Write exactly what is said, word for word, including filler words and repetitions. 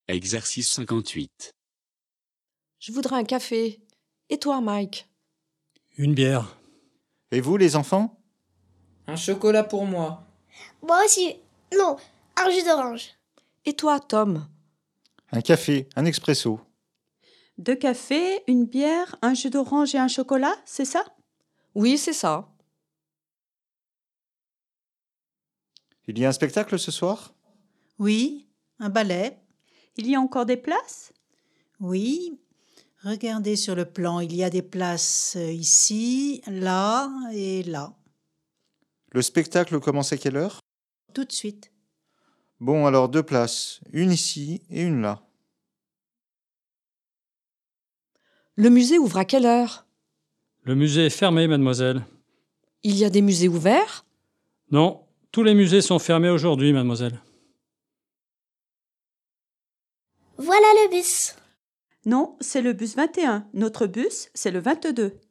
Exercice cinquante-huit. Je voudrais un café. Et toi, Mike? Une bière. Et vous, les enfants? Un chocolat pour moi. Moi aussi. Non, un jus d'orange. Et toi, Tom? Un café, un expresso. Deux cafés, une bière, un jus d'orange et un chocolat, c'est ça? Oui, c'est ça. Il y a un spectacle ce soir? Oui, un ballet. Il y a encore des places? Oui. Regardez sur le plan, il y a des places ici, là et là. Le spectacle commence à quelle heure? Tout de suite. Bon, alors deux places, une ici et une là. Le musée ouvre à quelle heure? Le musée est fermé, mademoiselle. Il y a des musées ouverts? Non, tous les musées sont fermés aujourd'hui, mademoiselle. Voilà le bus. Non, c'est le bus vingt et un. Notre bus, c'est le vingt-deux.